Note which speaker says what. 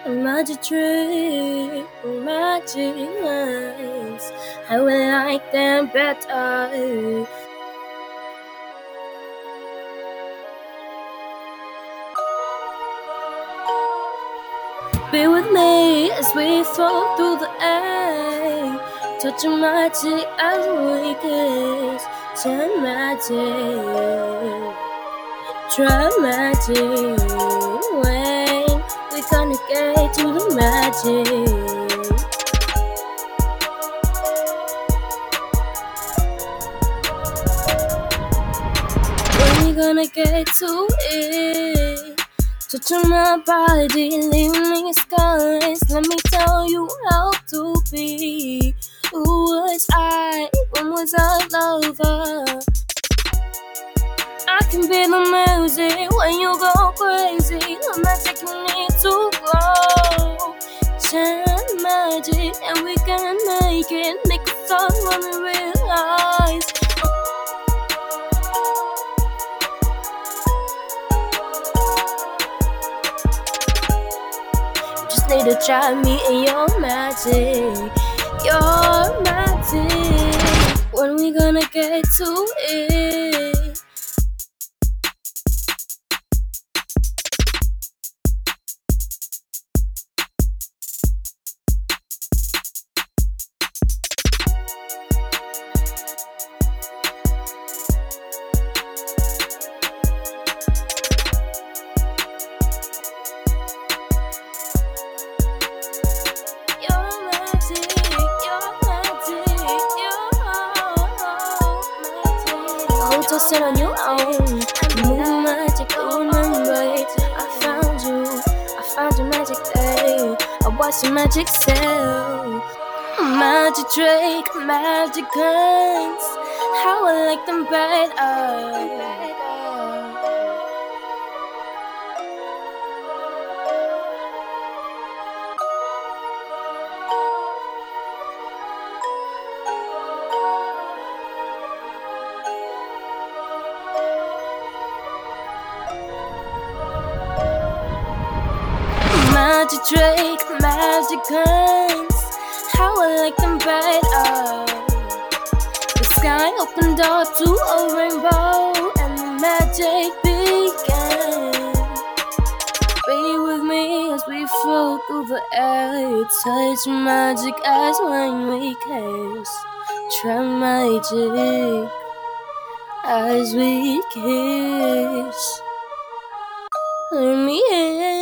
Speaker 1: A magic trick, magic lines. I will like them better. Be with me as we fall through the air. Touch your magic as we kiss. Try magic. Try magic. When we gonna get to the magic? When we gonna get to it? Touching my body, leaving me scars. Let me tell you how to be. Who was I? When was I lover? I can be the music when you go crazy. I'm not taking it too low. Shine magic and we can make it. Make a song when we realize. Just need to try me and your magic. Your magic. When we gonna get to it? Just sit on your own. Move magic, remember it. I found your magic day. I watched your magic sell. Magic trick, magic guns. How I like them better. Magic trick, magic guns. How I like them better. The sky opened up to a rainbow and the magic began. Be with me as we float through the air. Touch magic as when we kiss. Try magic as we kiss. Let me in.